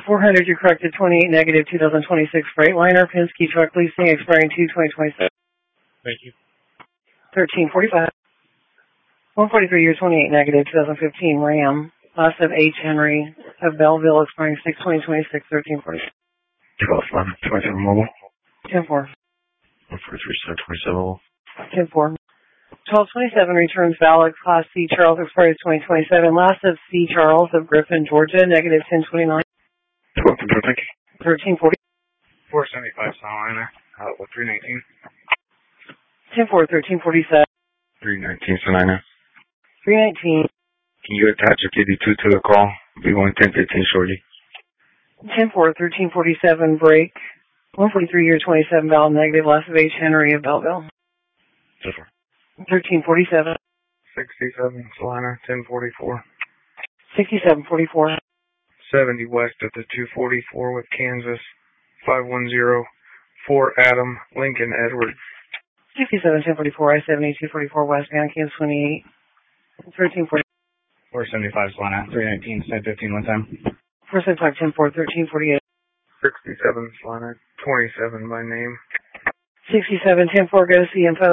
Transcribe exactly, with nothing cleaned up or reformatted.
four hundred, you corrected twenty-eight negative two thousand twenty-six Freightliner, Penske Truck Leasing, expiring two twenty twenty-seven. Thank you. thirteen forty-five. one forty-three, year twenty-eight negative two thousand fifteen Ram, last of H. Henry of Belleville, expiring six twenty twenty-six, thirteen forty. twelve eleven twenty-seven mobile. ten four. one forty-three seven twenty-seven. ten four. twelve twenty-seven returns valid, Class C Charles, expires twenty twenty-seven. Last of C Charles of Griffin, Georgia, negative ten twenty-nine. twelve thank you. thirteen forty. four seventy-five Sonliner, out with three nineteen. ten four, thirteen forty-seven. three nineteen Sonliner. three nineteen. Can you attach a fifty-two to the call? Be one ten fifteen shortly. ten four, thirteen forty-seven break. one forty-three, year twenty-seven valid, negative, last of H. Henry of Belleville. ten four. thirteen forty-seven. sixty-seven Sonliner, ten forty-four. sixty-seven forty-four. seventy west of the two forty-four with Kansas. five one zero. four Adam, Lincoln, Edward. sixty-seven ten forty-four, I seventy two forty-four westbound, Kansas twenty-eight. thirteen forty. four seventy-five Sonliner, three nineteen, ten fifteen one time. four seventy-five ten four, thirteen forty-eight. sixty-seven Sonliner, twenty-seven by name. sixty-seven ten four, go to see info.